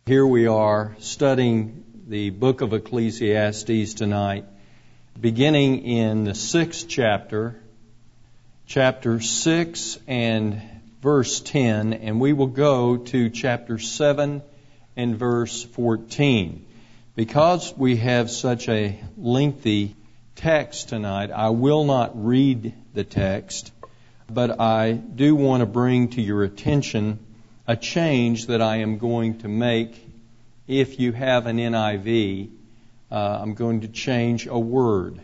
Here we are studying the book of Ecclesiastes tonight, beginning in the 6th chapter, chapter 6 and verse 10, and we will go to chapter 7 and verse 14. Because we have such a lengthy text tonight, I will not read the text, but I do want to bring to your attention a change that I am going to make. If you have an NIV, I'm going to change a word.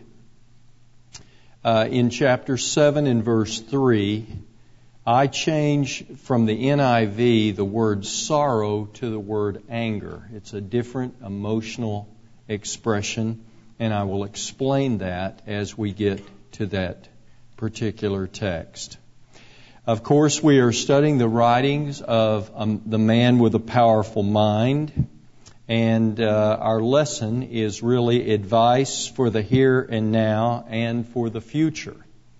In chapter 7 and verse 3, I change from the NIV the word sorrow to the word anger. It's a different emotional expression, and I will explain that as we get to that particular text. Of course, we are studying the writings of the man with a powerful mind, and our lesson is really advice for the here and now and for the future.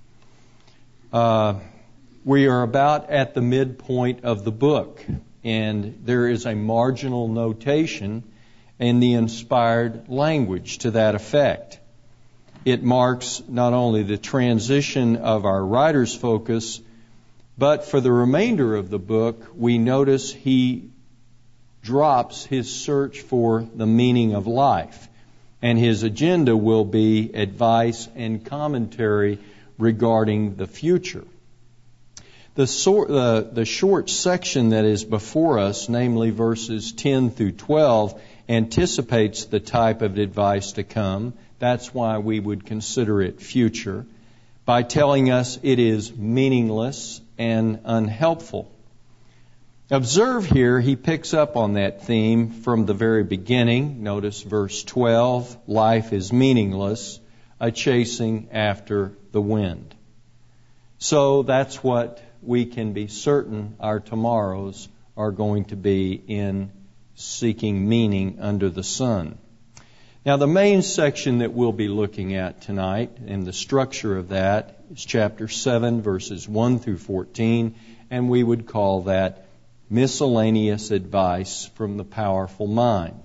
We are about at the midpoint of the book, and there is a marginal notation in the inspired language to that effect. It marks not only the transition of our writer's focus, but for the remainder of the book, we notice he drops his search for the meaning of life, and his agenda will be advice and commentary regarding the future. The short section that is before us, namely verses 10 through 12, anticipates the type of advice to come. That's why we would consider it future, by telling us it is meaningless and unhelpful. Observe here, he picks up on that theme from the very beginning. Notice verse 12, life is meaningless, a chasing after the wind. So that's what we can be certain our tomorrows are going to be in seeking meaning under the sun. Now, the main section that we'll be looking at tonight, and the structure of that, is chapter 7, verses 1 through 14, and we would call that miscellaneous advice from the powerful mind.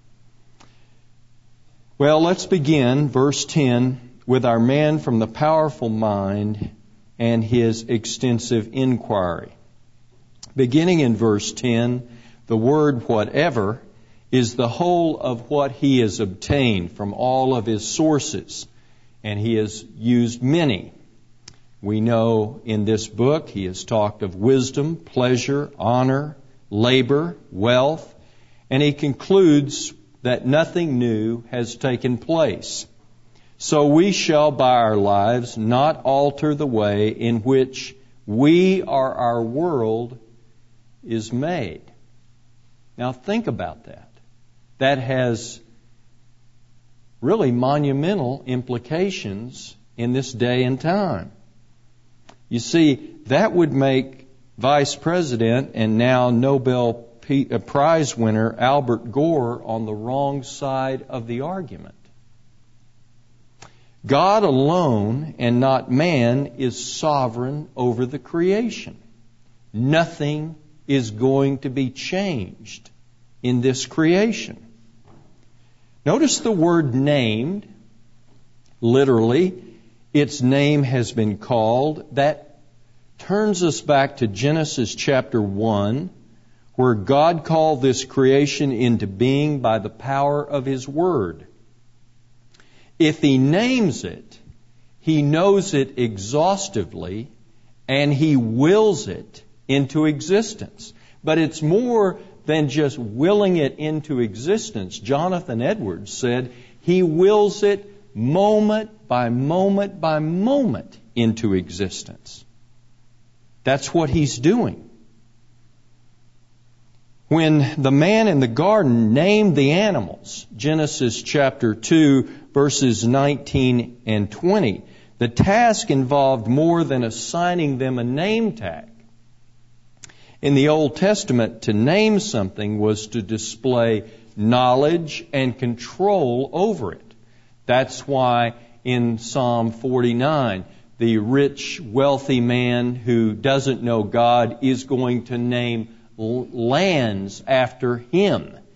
Well, let's begin, verse 10, with our man from the powerful mind and his extensive inquiry. Beginning in verse 10, the word whatever is the whole of what he has obtained from all of his sources, and he has used many. We know in this book he has talked of wisdom, pleasure, honor, labor, wealth, and he concludes that nothing new has taken place. So we shall by our lives not alter the way in which we or our world is made. Now think about that. That has really monumental implications in this day and time. You see, that would make Vice President and now Nobel Prize winner Albert Gore on the wrong side of the argument. God alone and not man is sovereign over the creation. Nothing is going to be changed in this creation. Notice the word named. Literally, its name has been called. That turns us back to Genesis chapter 1, where God called this creation into being by the power of His Word. If He names it, He knows it exhaustively, and He wills it into existence. But it's more than just willing it into existence. Jonathan Edwards said He wills it moment by moment by moment into existence. That's what He's doing. When the man in the garden named the animals, Genesis chapter 2, verses 19 and 20, the task involved more than assigning them a name tag. In the Old Testament, to name something was to display knowledge and control over it. That's why in Psalm 49, the rich, wealthy man who doesn't know God is going to name lands after him.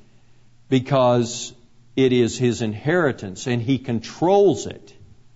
because it is His inheritance and He controls it.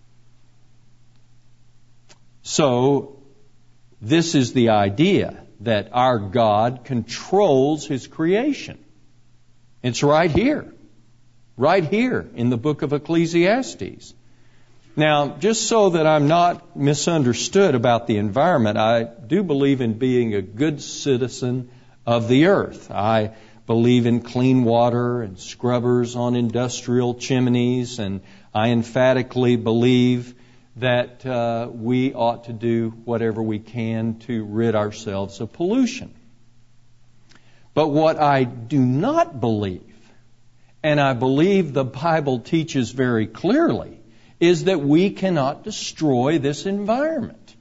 So, this is the idea that our God controls His creation. It's right here in the book of Ecclesiastes. Now, just so that I'm not misunderstood about the environment, I do believe in being a good citizen of the earth. I believe in clean water and scrubbers on industrial chimneys, and I emphatically believe that we ought to do whatever we can to rid ourselves of pollution. But what I do not believe, and I believe the Bible teaches very clearly, is that we cannot destroy this environment.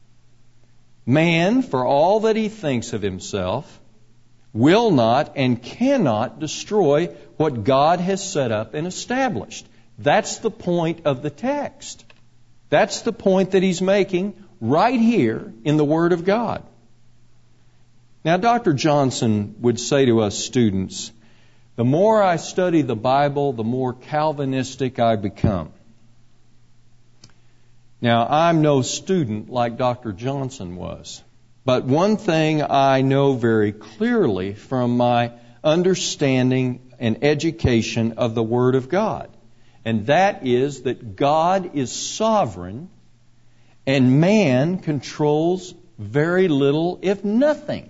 Man, for all that he thinks of himself, will not and cannot destroy what God has set up and established. That's the point of the text. That's the point that he's making right here in the Word of God. Now, Dr. Johnson would say to us students, the more I study the Bible, the more Calvinistic I become. Now, I'm no student like Dr. Johnson was, but one thing I know very clearly from my understanding and education of the Word of God, and that is that God is sovereign and man controls very little, if nothing.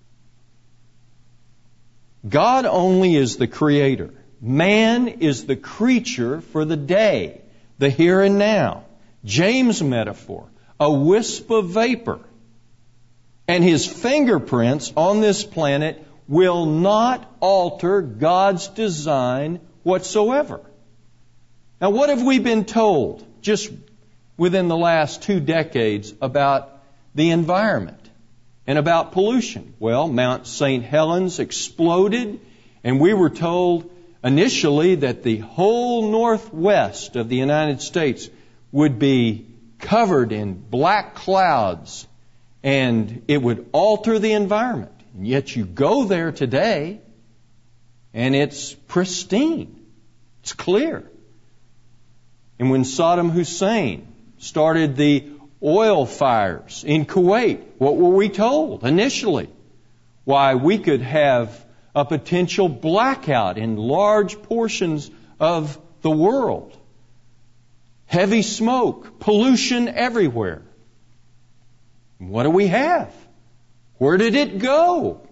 God only is the creator. Man is the creature for the day, the here and now. James' metaphor, a wisp of vapor. And his fingerprints on this planet will not alter God's design whatsoever. Now, what have we been told just within the last 2 decades about the environment and about pollution? Well, Mount St. Helens exploded, and we were told initially that the whole northwest of the United States would be covered in black clouds, and it would alter the environment. And yet you go there today, and it's pristine. It's clear. And when Saddam Hussein started the oil fires in Kuwait, what were we told initially? Why, we could have a potential blackout in large portions of the world. Heavy smoke, pollution everywhere. What do we have? Where did it go?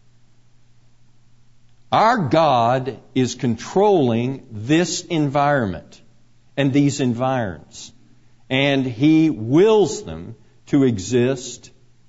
Our God is controlling this environment and these environs, and He wills them to exist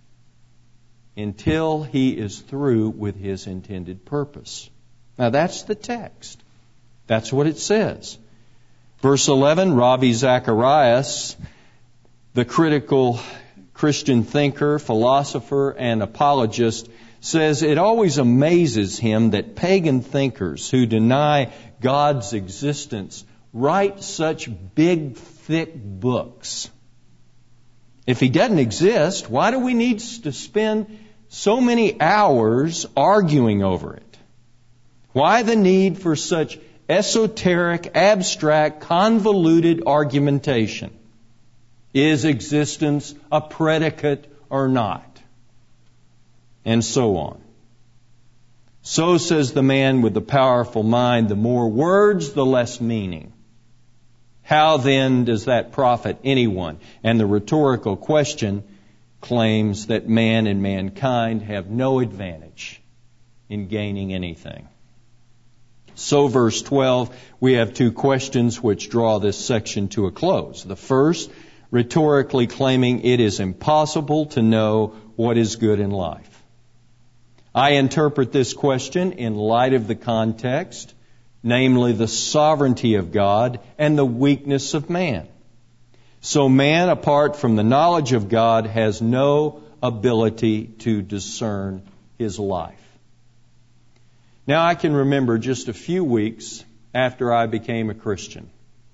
until He is through with His intended purpose. Now that's the text. That's what it says. Verse 11, Ravi Zacharias, the critical Christian thinker, philosopher, and apologist, says it always amazes him that pagan thinkers who deny God's existence write such big, thick books. If He doesn't exist, why do we need to spend so many hours arguing over it? Why the need for such esoteric, abstract, convoluted argumentation? Is existence a predicate or not? And so on. So says the man with the powerful mind, the more words, the less meaning. How then does that profit anyone? And the rhetorical question claims that man and mankind have no advantage in gaining anything. So verse 12, we have 2 questions which draw this section to a close. The first, rhetorically claiming it is impossible to know what is good in life. I interpret this question in light of the context, namely the sovereignty of God and the weakness of man. So man, apart from the knowledge of God, has no ability to discern his life. Now, I can remember just a few weeks after I became a Christian.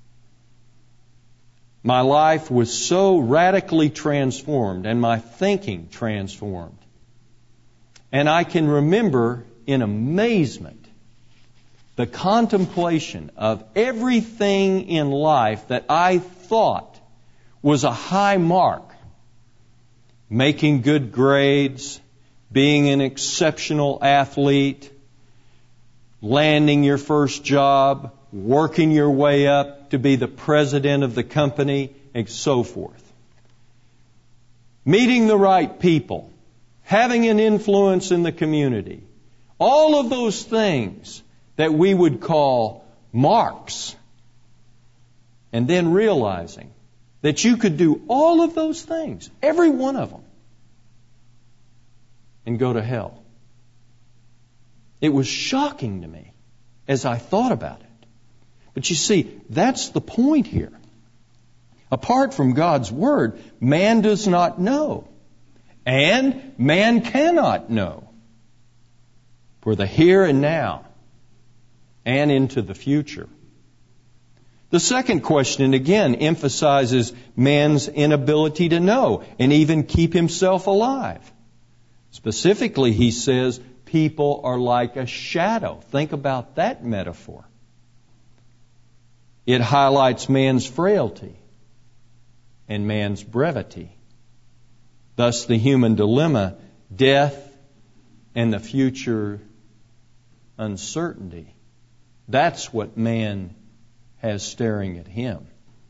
My life was so radically transformed and my thinking transformed. And I can remember in amazement the contemplation of everything in life that I thought was a high mark, making good grades, being an exceptional athlete, landing your first job, working your way up to be the president of the company, and so forth. Meeting the right people, having an influence in the community, all of those things that we would call marks, and then realizing that you could do all of those things, every one of them, and go to hell. It was shocking to me as I thought about it. But you see, that's the point here. Apart from God's Word, man does not know. And man cannot know. For the here and now and into the future. The second question, again, emphasizes man's inability to know and even keep himself alive. Specifically, he says, people are like a shadow. Think about that metaphor. It highlights man's frailty and man's brevity. Thus, the human dilemma, death and the future uncertainty. That's what man has staring at him.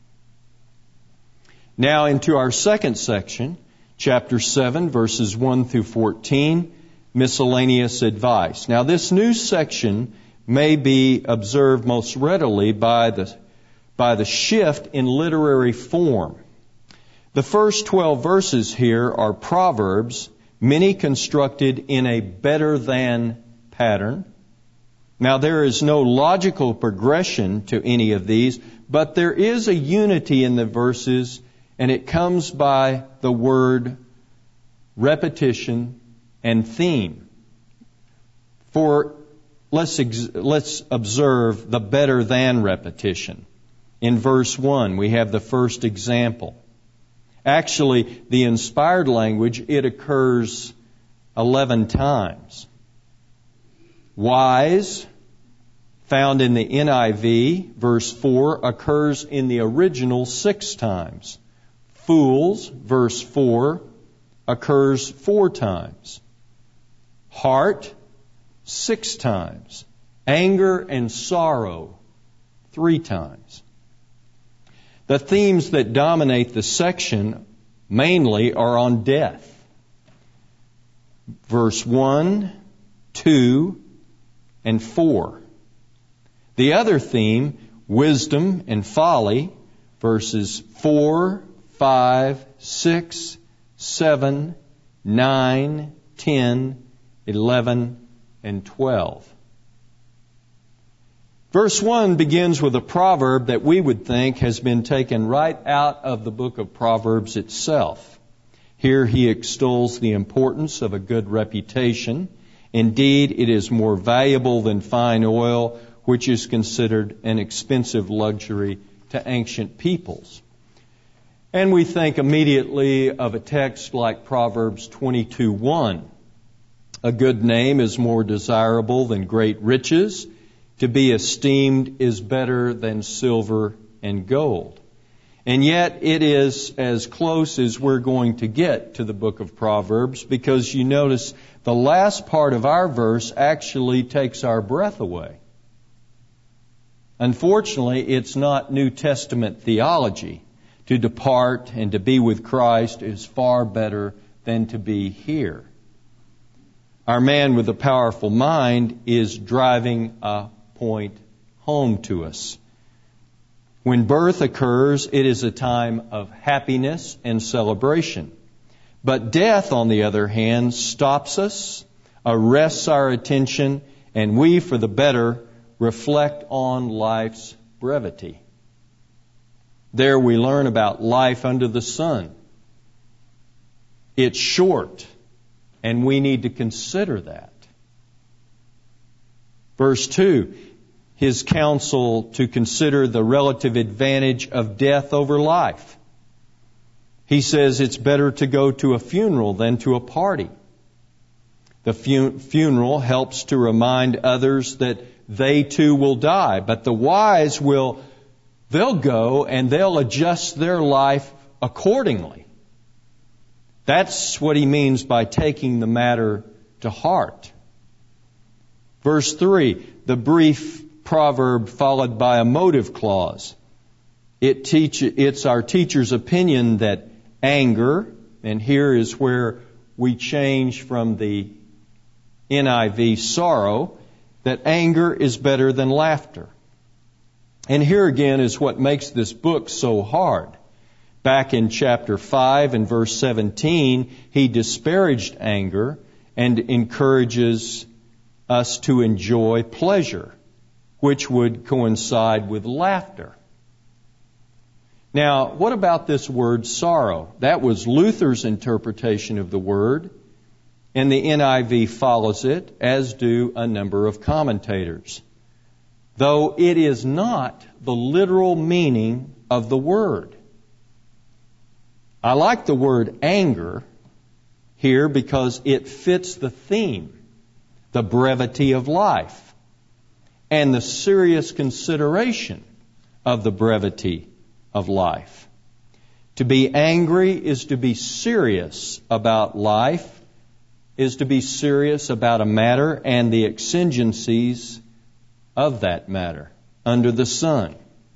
Now into our second section, chapter 7, verses 1 through 14, miscellaneous advice. Now this new section may be observed most readily by the shift in literary form. The first 12 verses here are proverbs, many constructed in a better than pattern. Now there is no logical progression to any of these, but there is a unity in the verses, and it comes by the word repetition and theme. For let's observe the better than repetition. In verse 1, we have the first example. Actually, the inspired language, it occurs 11 times. Wise, found in the NIV, verse 4, occurs in the original 6 times. Fools, verse 4, occurs 4 times. Heart, 6 times. Anger and sorrow, 3 times. The themes that dominate the section mainly are on death. Verse 1, 2, and 4. The other theme, wisdom and folly, verses 4, 5, 6, 7, 9, 10, 11, and 12. Verse 1 begins with a proverb that we would think has been taken right out of the book of Proverbs itself. Here he extols the importance of a good reputation. Indeed, it is more valuable than fine oil, which is considered an expensive luxury to ancient peoples. And we think immediately of a text like Proverbs 22:1. A good name is more desirable than great riches. To be esteemed is better than silver and gold. And yet it is as close as we're going to get to the book of Proverbs, because you notice the last part of our verse actually takes our breath away. Unfortunately, it's not New Testament theology. To depart and to be with Christ is far better than to be here. Our man with the powerful mind is driving a point home to us. When birth occurs, it is a time of happiness and celebration. But death, on the other hand, stops us, arrests our attention, and we, for the better, reflect on life's brevity. There we learn about life under the sun. It's short, and we need to consider that. Verse 2, his counsel to consider the relative advantage of death over life. He says it's better to go to a funeral than to a party. The funeral helps to remind others that they too will die. But the wise they'll go and they'll adjust their life accordingly. That's what he means by taking the matter to heart. Verse 3, the brief proverb followed by a motive clause. It's our teacher's opinion that anger, and here is where we change from the NIV sorrow, that anger is better than laughter. And here again is what makes this book so hard. Back in chapter 5 and verse 17, he disparaged anger and encourages us to enjoy pleasure, which would coincide with laughter. Now, what about this word sorrow? That was Luther's interpretation of the word, and the NIV follows it, as do a number of commentators. Though it is not the literal meaning of the word. I like the word anger here because it fits the theme, the brevity of life, and the serious consideration of the brevity of life. To be angry is to be serious about life, is to be serious about a matter and the exigencies of that matter under the sun.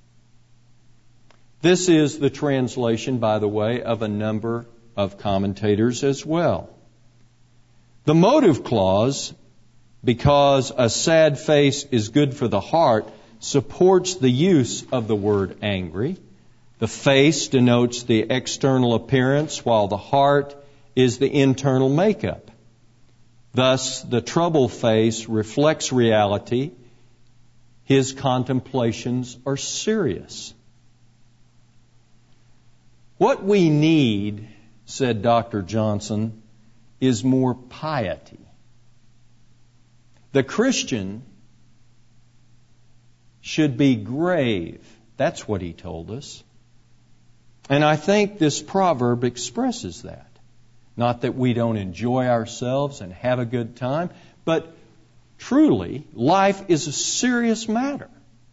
This is the translation, by the way, of a number of commentators as well. The motive clause, because a sad face is good for the heart, supports the use of the word angry. The face denotes the external appearance, while the heart is the internal makeup. Thus, the troubled face reflects reality. His contemplations are serious. What we need, said Dr. Johnson, is more piety. The Christian should be grave. That's what he told us. And I think this proverb expresses that. Not that we don't enjoy ourselves and have a good time, but truly, life is a serious matter.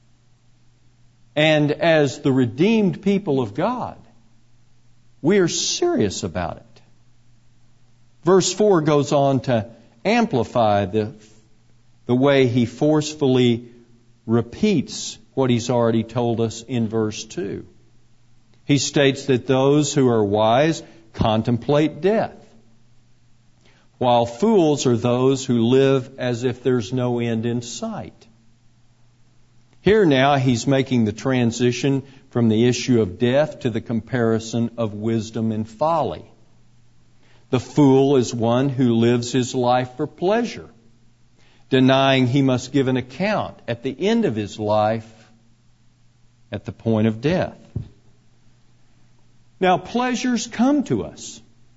And as the redeemed people of God, we are serious about it. Verse 4 goes on to amplify the way he forcefully repeats what he's already told us in verse 2. He states that those who are wise contemplate death, while fools are those who live as if there's no end in sight. Here now he's making the transition from the issue of death to the comparison of wisdom and folly. The fool is one who lives his life for pleasure, denying he must give an account at the end of his life at the point of death. Now, pleasures come to us.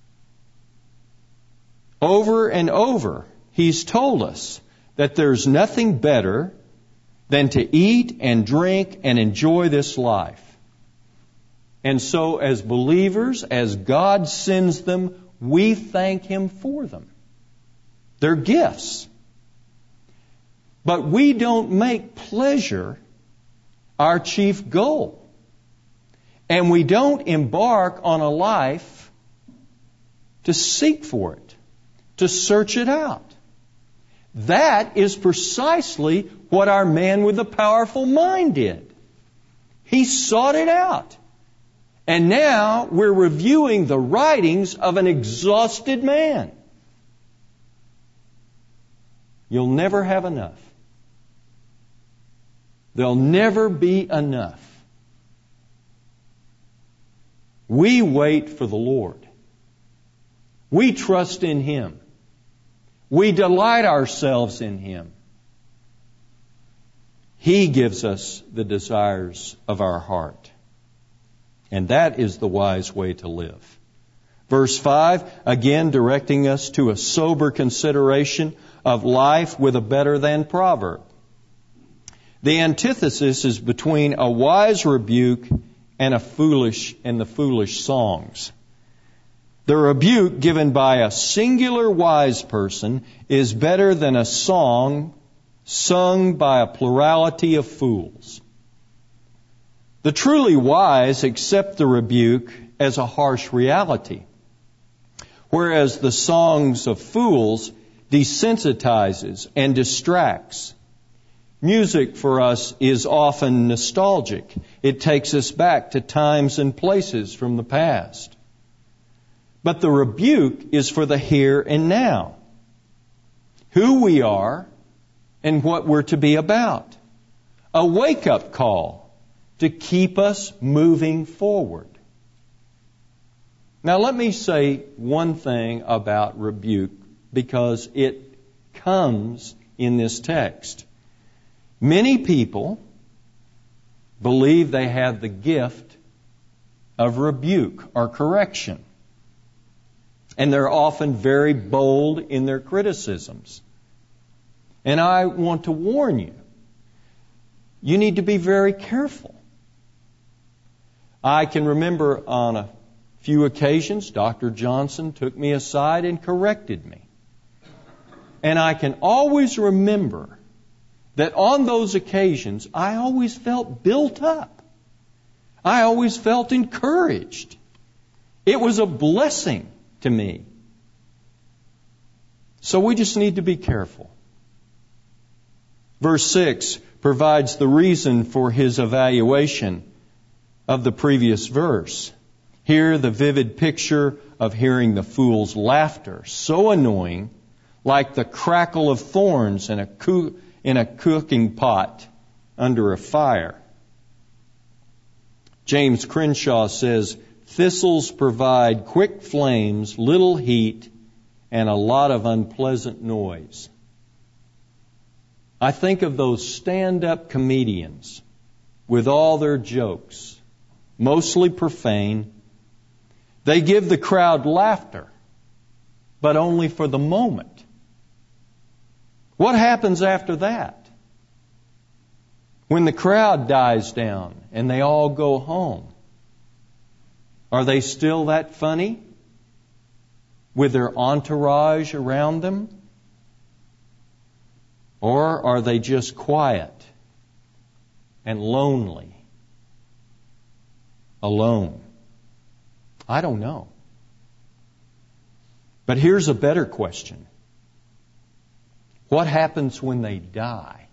Over and over, he's told us that there's nothing better than to eat and drink and enjoy this life. And so, as believers, as God sends them, we thank Him for them. They're gifts. But we don't make pleasure our chief goal. And we don't embark on a life to seek for it, to search it out. That is precisely what our man with the powerful mind did. He sought it out. And now we're reviewing the writings of an exhausted man. You'll never have enough. There'll never be enough. We wait for the Lord. We trust in Him. We delight ourselves in Him. He gives us the desires of our heart. And that is the wise way to live. Verse 5, again directing us to a sober consideration of life with a better than proverb. The antithesis is between a wise rebuke and the foolish songs. The rebuke given by a singular wise person is better than a song sung by a plurality of fools. The truly wise accept the rebuke as a harsh reality, whereas the songs of fools desensitizes and distracts. Music for us is often nostalgic. It takes us back to times and places from the past. But the rebuke is for the here and now, who we are and what we're to be about. A wake-up call to keep us moving forward. Now let me say one thing about rebuke, because it comes in this text. Many people believe they have the gift of rebuke or correction. And they're often very bold in their criticisms. And I want to warn you, you need to be very careful. I can remember on a few occasions, Dr. Johnson took me aside and corrected me. And I can always remember that on those occasions, I always felt built up. I always felt encouraged. It was a blessing to me. So we just need to be careful. Verse 6 provides the reason for his evaluation of the previous verse. Here, the vivid picture of hearing the fool's laughter, so annoying, like the crackle of thorns in a cooking pot under a fire. James Crenshaw says, thistles provide quick flames, little heat, and a lot of unpleasant noise. I think of those stand-up comedians with all their jokes, mostly profane. They give the crowd laughter, but only for the moment. What happens after that? When the crowd dies down and they all go home, are they still that funny with their entourage around them? Or are they just quiet and lonely, alone? I don't know. But here's a better question. What happens when they die?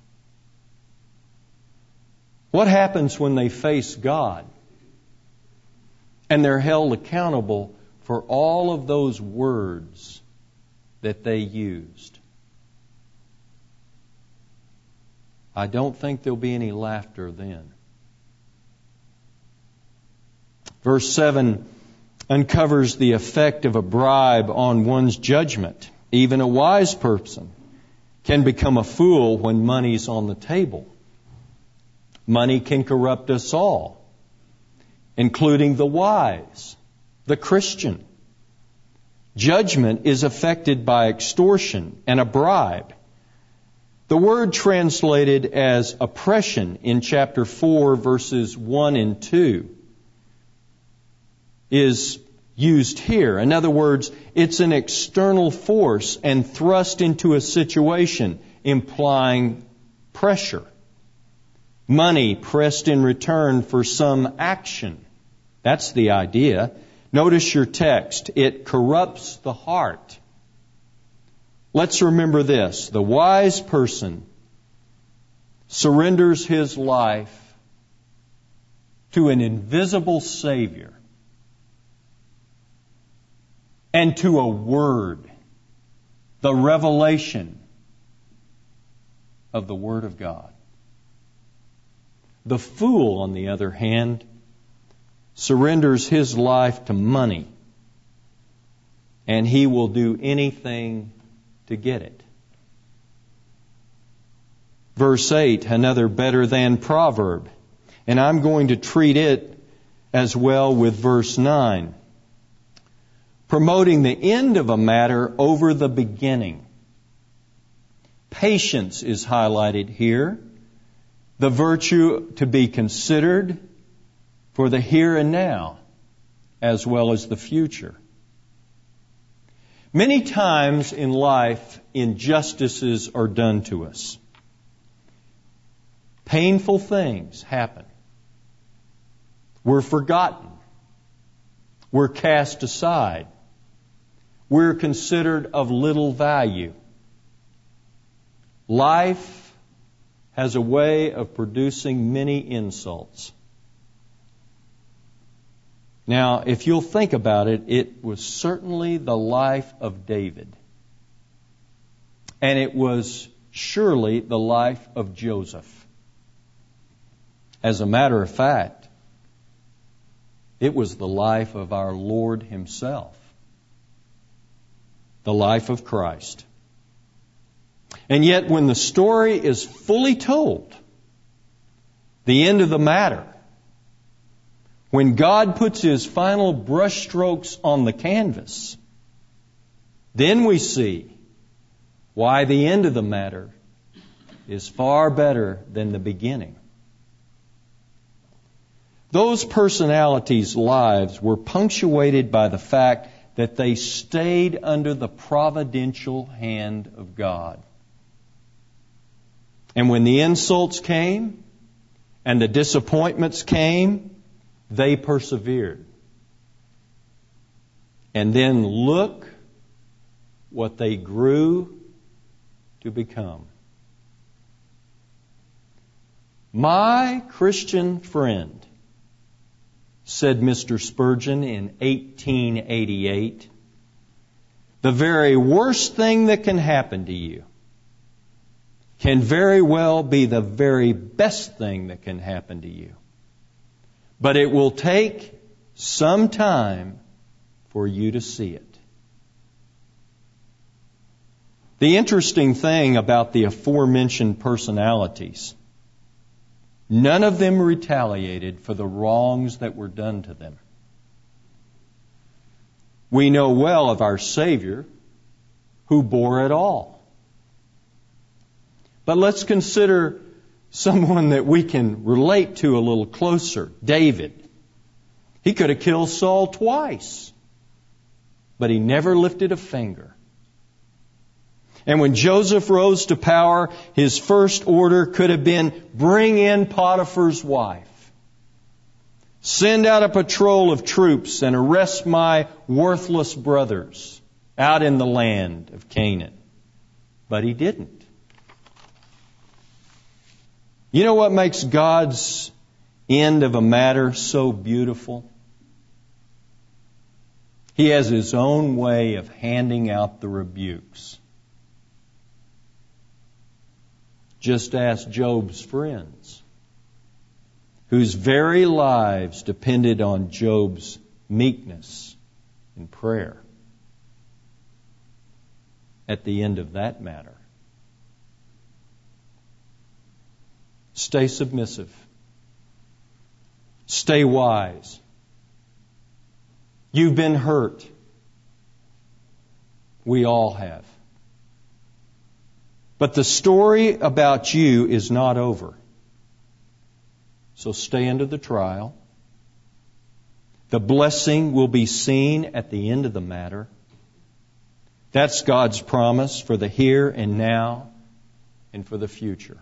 What happens when they face God and they're held accountable for all of those words that they used? I don't think there'll be any laughter then. Verse 7 uncovers the effect of a bribe on one's judgment. Even a wise person can become a fool when money's on the table. Money can corrupt us all, including the wise, the Christian. Judgment is affected by extortion and a bribe. The word translated as oppression in chapter 4, verses 1 and 2 is used here. In other words, it's an external force and thrust into a situation, implying pressure. Money pressed in return for some action. That's the idea. Notice your text. It corrupts the heart. Let's remember this. The wise person surrenders his life to an invisible Savior and to a word, the revelation of the Word of God. The fool, on the other hand, surrenders his life to money, and he will do anything to get it. Verse 8, another better than proverb, and I'm going to treat it as well with verse 9. Promoting the end of a matter over the beginning. Patience is highlighted here. The virtue to be considered for the here and now, as well as the future. Many times in life, injustices are done to us. Painful things happen. We're forgotten. We're cast aside. We're considered of little value. Life has a way of producing many insults. Now, if you'll think about it, it was certainly the life of David. And it was surely the life of Joseph. As a matter of fact, it was the life of our Lord Himself. The life of Christ. And yet, when the story is fully told, the end of the matter, when God puts His final brushstrokes on the canvas, then we see why the end of the matter is far better than the beginning. Those personalities' lives were punctuated by the fact that they stayed under the providential hand of God. And when the insults came and the disappointments came, they persevered. And then look what they grew to become. My Christian friend, said Mr. Spurgeon in 1888, the very worst thing that can happen to you can very well be the very best thing that can happen to you. But it will take some time for you to see it. The interesting thing about the aforementioned personalities, none of them retaliated for the wrongs that were done to them. We know well of our Savior who bore it all. But let's consider someone that we can relate to a little closer, David. He could have killed Saul twice, but he never lifted a finger. And when Joseph rose to power, his first order could have been, bring in Potiphar's wife. Send out a patrol of troops and arrest my worthless brothers out in the land of Canaan. But he didn't. You know what makes God's end of a matter so beautiful? He has His own way of handing out the rebukes. Just ask Job's friends, whose very lives depended on Job's meekness and prayer. At the end of that matter, stay submissive. Stay wise. You've been hurt. We all have. But the story about you is not over. So stay under the trial. The blessing will be seen at the end of the matter. That's God's promise for the here and now and for the future.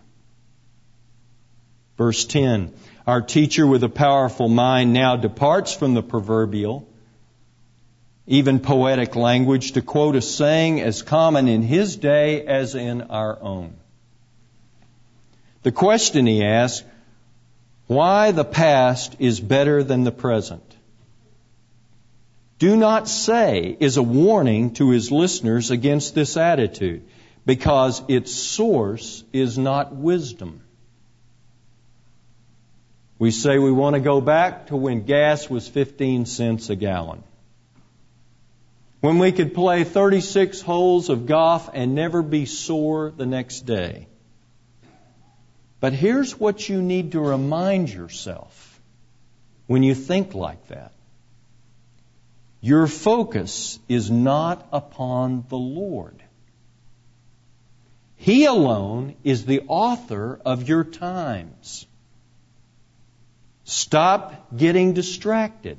Verse 10, our teacher with a powerful mind now departs from the proverbial, even poetic language to quote a saying as common in his day as in our own. The question he asks, why the past is better than the present? Do not say is a warning to his listeners against this attitude, because its source is not wisdom. We say we want to go back to when gas was 15 cents a gallon. When we could play 36 holes of golf and never be sore the next day. But here's what you need to remind yourself when you think like that. Your focus is not upon the Lord. He alone is the author of your times. Stop getting distracted.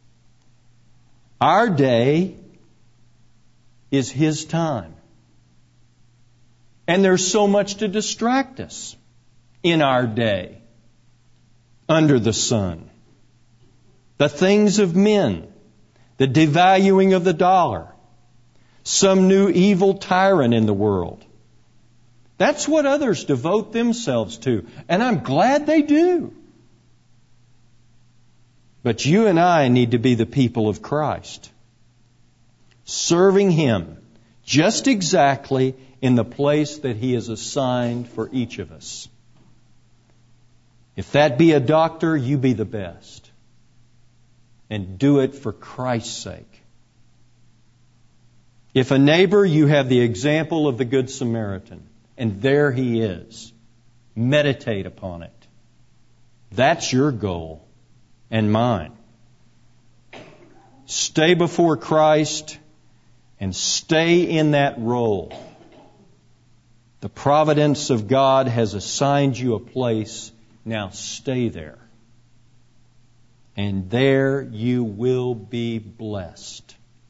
Our day is His time. And there's so much to distract us. in our day under the sun. The things of men, the devaluing of the dollar, some new evil tyrant in the world. That's what others devote themselves to, and I'm glad they do. But you and I need to be the people of Christ, serving Him just exactly in the place that He has assigned for each of us. If that be a doctor, you be the best. And do it for Christ's sake. If a neighbor, you have the example of the Good Samaritan. And there he is. Meditate upon it. That's your goal and mine. Stay before Christ and stay in that role. The providence of God has assigned you a place. Now stay there. And there you will be blessed.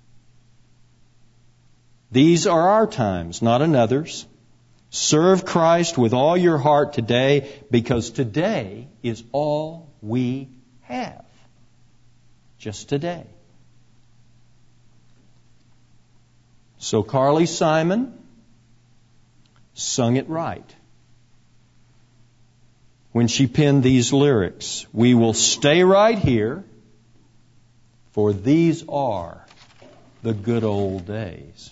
These are our times, not another's. Serve Christ with all your heart today, because today is all we have. Just today. So Carly Simon sung it right when she penned these lyrics. We will stay right here, for these are the good old days.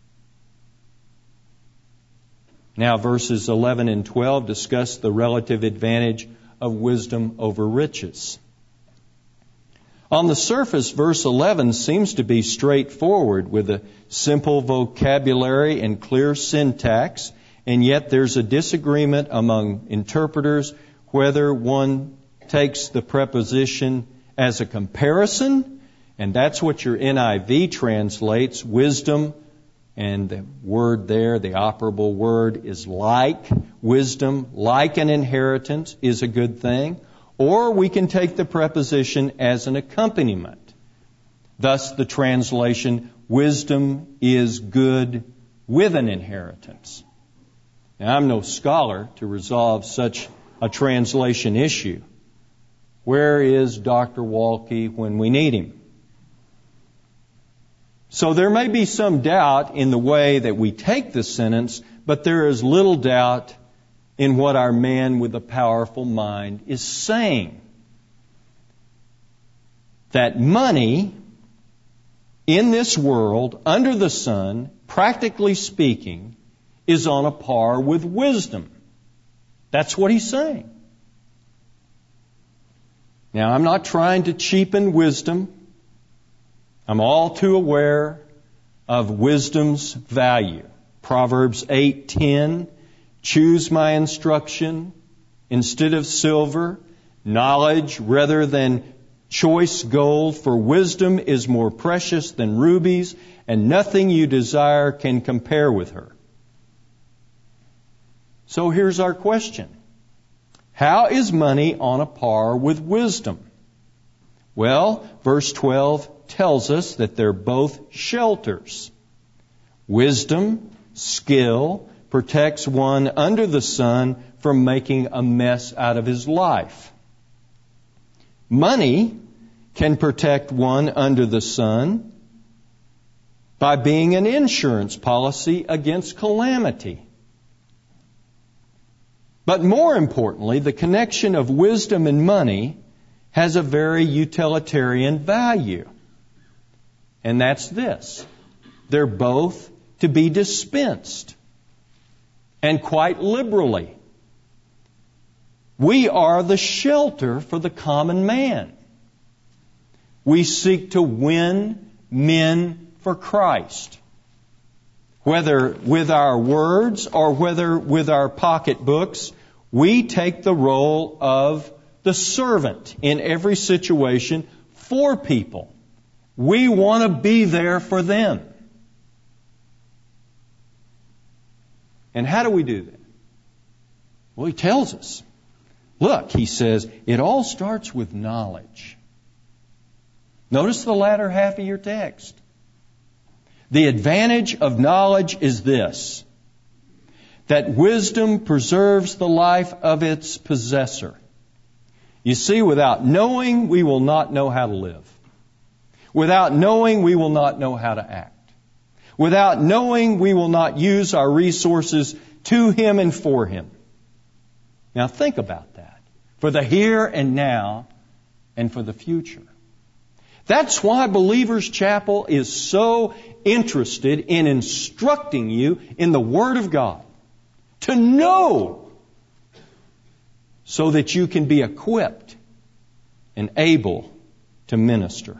Now, verses 11 and 12 discuss the relative advantage of wisdom over riches. On the surface, verse 11 seems to be straightforward with a simple vocabulary and clear syntax, and yet there's a disagreement among interpreters whether one takes the preposition as a comparison, and that's what your NIV translates, wisdom, and the word there, the operable word, is like. Wisdom, like an inheritance, is a good thing. Or we can take the preposition as an accompaniment. Thus the translation, wisdom is good with an inheritance. Now, I'm no scholar to resolve such a translation issue. Where is Dr. Walke when we need him? So there may be some doubt in the way that we take the sentence, but there is little doubt in what our man with a powerful mind is saying. That money in this world, under the sun, practically speaking, is on a par with wisdom. That's what he's saying. Now, I'm not trying to cheapen wisdom. I'm all too aware of wisdom's value. Proverbs 8:10, choose my instruction instead of silver, knowledge rather than choice gold, for wisdom is more precious than rubies, and nothing you desire can compare with her. So here's our question. How is money on a par with wisdom? Well, verse 12 tells us that they're both shelters. Wisdom, skill, protects one under the sun from making a mess out of his life. Money can protect one under the sun by being an insurance policy against calamity. But more importantly, the connection of wisdom and money has a very utilitarian value. And that's this. They're both to be dispensed, and quite liberally. We are the shelter for the common man. We seek to win men for Christ, whether with our words or whether with our pocketbooks. We take the role of the servant in every situation for people. We want to be there for them. And how do we do that? Well, he tells us. Look, he says, it all starts with knowledge. Notice the latter half of your text. The advantage of knowledge is this, that wisdom preserves the life of its possessor. You see, without knowing, we will not know how to live. Without knowing, we will not know how to act. Without knowing, we will not use our resources to Him and for Him. Now think about that. For the here and now and for the future. That's why Believers Chapel is so interested in instructing you in the Word of God. To know so that you can be equipped and able to minister.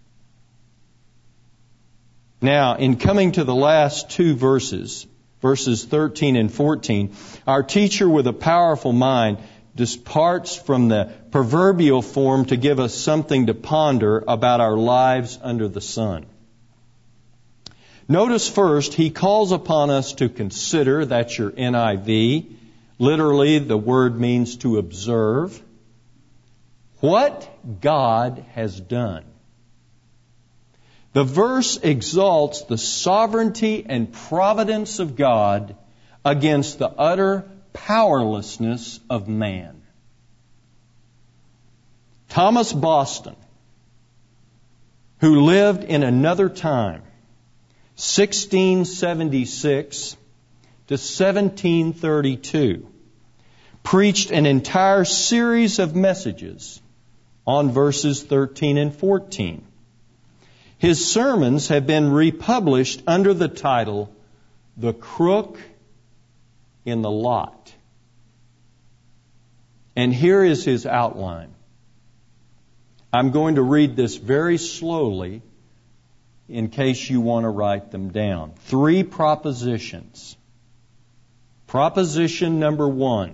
Now, in coming to the last two verses, verses 13 and 14, our teacher with a powerful mind departs from the proverbial form to give us something to ponder about our lives under the sun. Notice first, he calls upon us to consider, that's your NIV, literally the word means to observe, what God has done. The verse exalts the sovereignty and providence of God against the utter powerlessness of man. Thomas Boston, who lived in another time, 1676 to 1732, preached an entire series of messages on verses 13 and 14. His sermons have been republished under the title, The Crook in the Lot. And here is his outline. I'm going to read this very slowly in case you want to write them down. 3 propositions. Proposition number 1.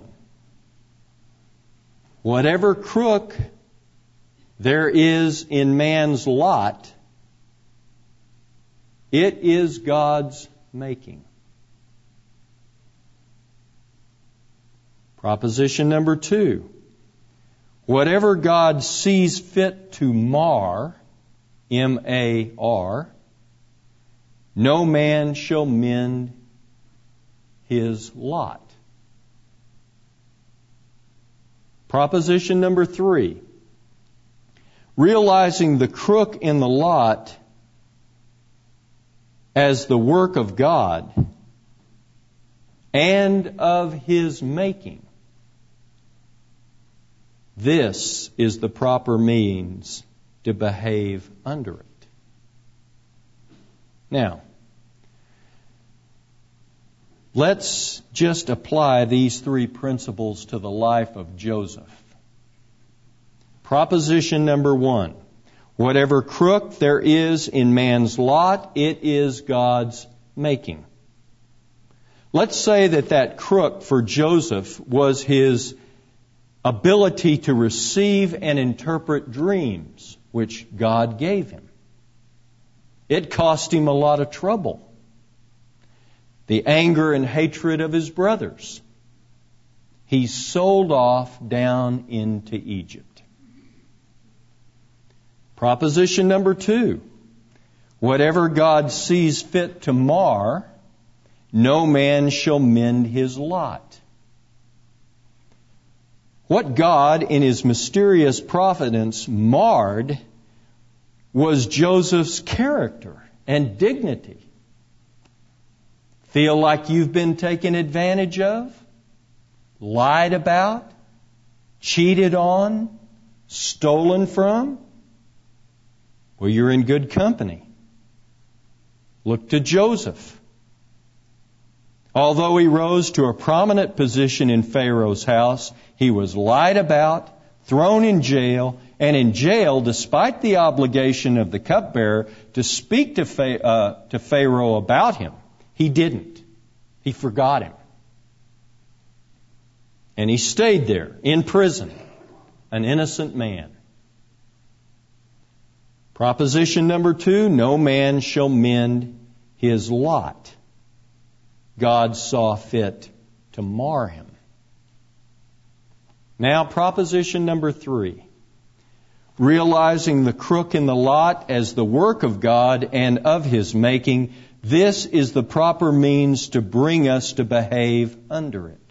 Whatever crook there is in man's lot, it is God's making. Proposition number 2. Whatever God sees fit to mar, M-A-R, no man shall mend his lot. Proposition number 3. Realizing the crook in the lot as the work of God and of His making. This is the proper means to behave under it. Now, let's just apply these 3 principles to the life of Joseph. Proposition number 1. Whatever crook there is in man's lot, it is God's making. Let's say that crook for Joseph was his ability to receive and interpret dreams, which God gave him. It cost him a lot of trouble. The anger and hatred of his brothers. He sold off down into Egypt. Proposition number 2. Whatever God sees fit to mar, no man shall mend his lot. What God, in His mysterious providence, marred was Joseph's character and dignity. Feel like you've been taken advantage of, lied about, cheated on, stolen from? Well, you're in good company. Look to Joseph. Although he rose to a prominent position in Pharaoh's house, he was lied about, thrown in jail, and in jail, despite the obligation of the cupbearer to speak to Pharaoh about him, he didn't. He forgot him. And he stayed there in prison, an innocent man. Proposition number 2, no man shall mend his lot. God saw fit to mar him. Now, proposition number 3. Realizing the crook in the lot as the work of God and of His making, This is the proper means to bring us to behave under it.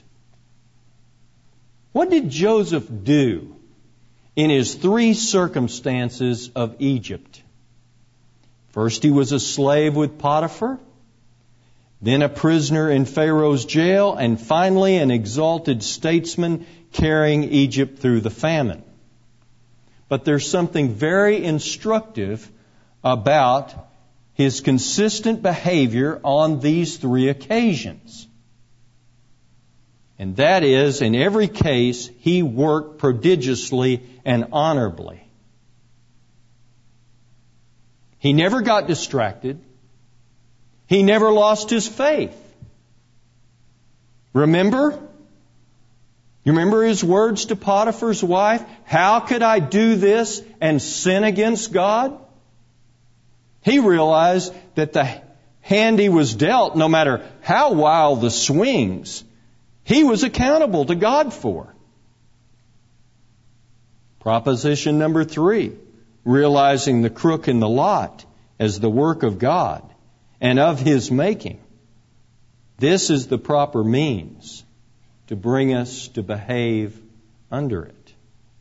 What did Joseph do in his 3 circumstances of Egypt? First, he was a slave with Potiphar, then a prisoner in Pharaoh's jail, and finally an exalted statesman carrying Egypt through the famine. But there's something very instructive about his consistent behavior on these 3 occasions. And that is, in every case, he worked prodigiously and honorably. He never got distracted. He never lost his faith. Remember? You remember his words to Potiphar's wife? How could I do this and sin against God? He realized that the hand he was dealt, no matter how wild the swings, he was accountable to God for. Proposition number 3, realizing the crook in the lot as the work of God and of His making. This is the proper means to bring us to behave under it.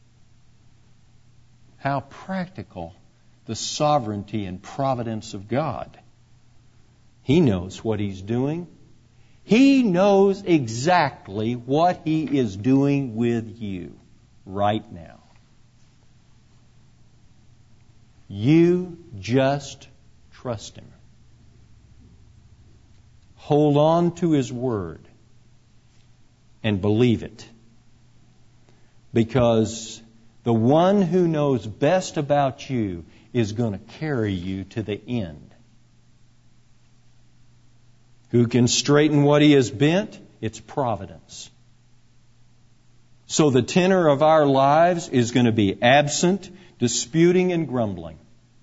How practical the sovereignty and providence of God. He knows what He's doing. He knows exactly what He is doing with you right now. You just trust Him. Hold on to His Word and believe it. Because the one who knows best about you is going to carry you to the end. Who can straighten what He has bent? It's providence. So the tenor of our lives is going to be absent, disputing, and grumbling.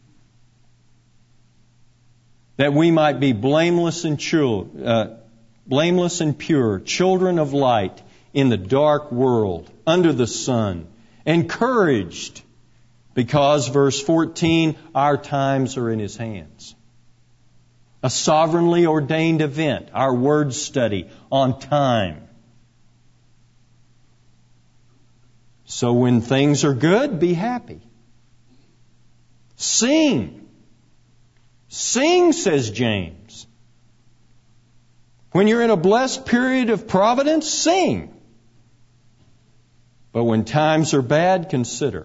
That we might be blameless and pure, children of light in the dark world, under the sun, encouraged because, verse 14, our times are in His hands. A sovereignly ordained event, our word study on time. So when things are good, be happy. Sing. Sing, says James. When you're in a blessed period of providence, sing. But when times are bad, consider.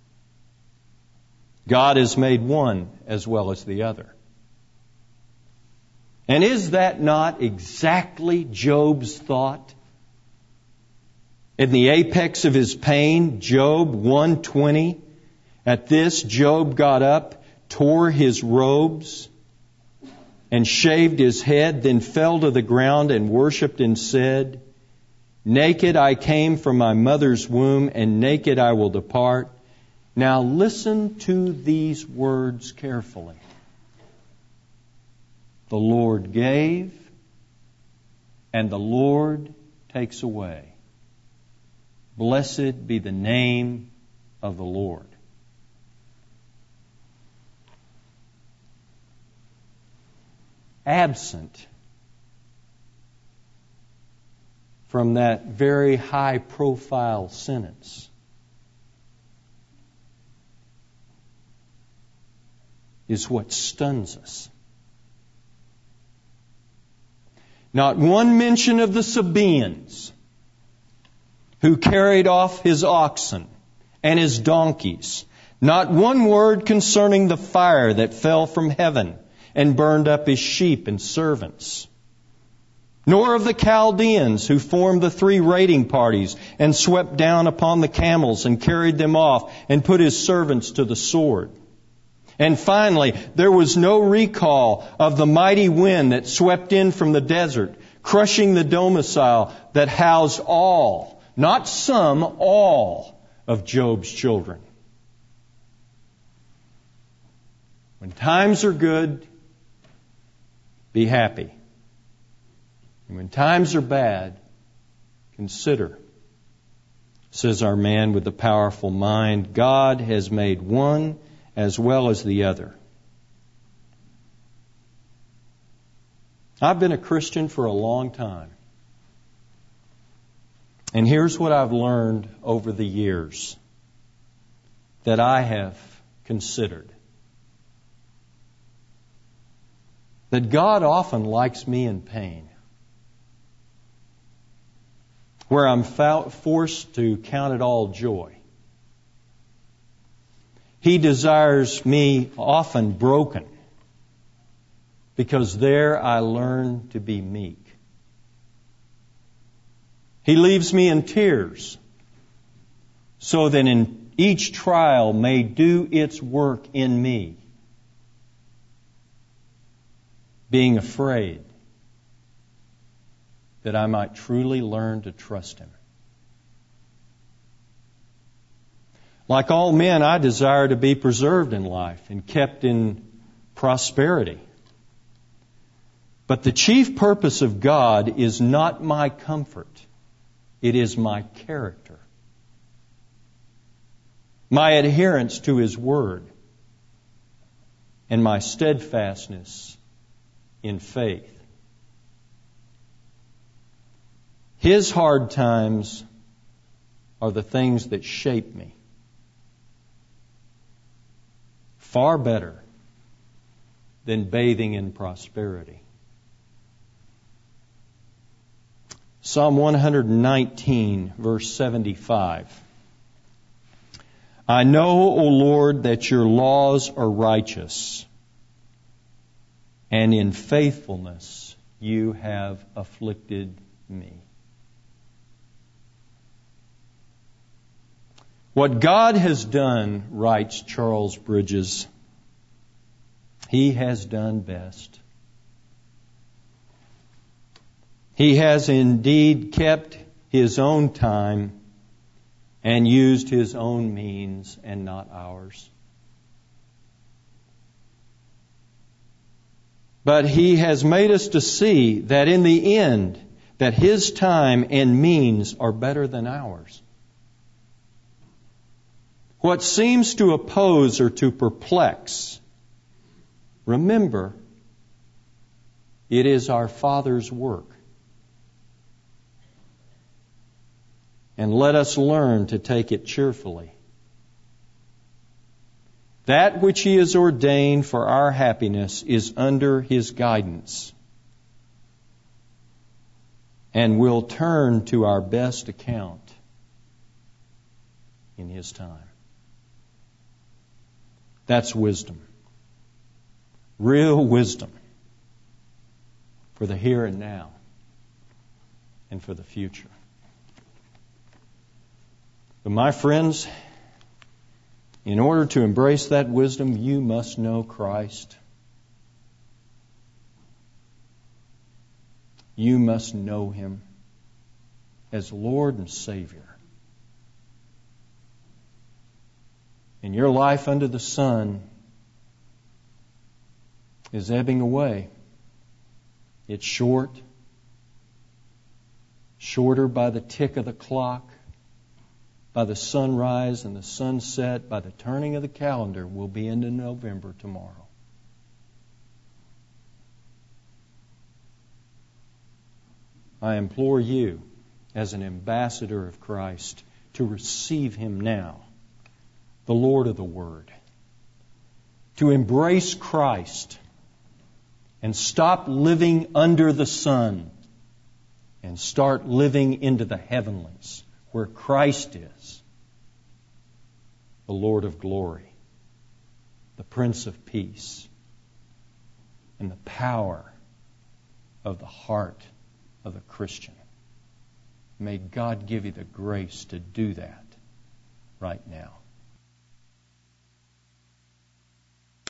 God has made one as well as the other. And is that not exactly Job's thought? In the apex of his pain, Job 1:20, at this Job got up, tore his robes, and shaved his head, then fell to the ground and worshipped and said, naked I came from my mother's womb, and naked I will depart. Now listen to these words carefully. The Lord gave, and the Lord takes away. Blessed be the name of the Lord. Absent from that very high-profile sentence is what stuns us. Not one mention of the Sabaeans who carried off his oxen and his donkeys. Not one word concerning the fire that fell from heaven and burned up his sheep and servants. Nor of the Chaldeans who formed the 3 raiding parties and swept down upon the camels and carried them off and put his servants to the sword. And finally, there was no recall of the mighty wind that swept in from the desert, crushing the domicile that housed all, not some, all of Job's children. When times are good, be happy. And when times are bad, consider. Says our man with the powerful mind, God has made one as well as the other. I've been a Christian for a long time. And here's what I've learned over the years that I have considered. That God often likes me in pain, where I'm forced to count it all joy. He desires me often broken, because there I learn to be meek. He leaves me in tears, so that in each trial may do its work in me, being afraid that I might truly learn to trust Him. Like all men, I desire to be preserved in life and kept in prosperity. But the chief purpose of God is not my comfort. It is my character, my adherence to His Word, and my steadfastness in faith. His hard times are the things that shape me far better than bathing in prosperity. Psalm 119, verse 75. I know, O Lord, that your laws are righteous, and in faithfulness you have afflicted me. What God has done, writes Charles Bridges, He has done best. He has indeed kept His own time and used His own means and not ours. But He has made us to see that in the end, that His time and means are better than ours. What seems to oppose or to perplex, remember, it is our Father's work. And let us learn to take it cheerfully. That which He has ordained for our happiness is under His guidance, and will turn to our best account in His time. That's wisdom. Real wisdom for the here and now and for the future. But my friends, in order to embrace that wisdom, you must know Christ. You must know Him as Lord and Savior. And your life under the sun is ebbing away. It's short, shorter by the tick of the clock, by the sunrise and the sunset, by the turning of the calendar. We'll be into November tomorrow. I implore you, as an ambassador of Christ, to receive Him now, the Lord of the Word, to embrace Christ and stop living under the sun and start living into the heavenlies where Christ is, the Lord of glory, the Prince of Peace, and the power of the heart of the Christian. May God give you the grace to do that right now.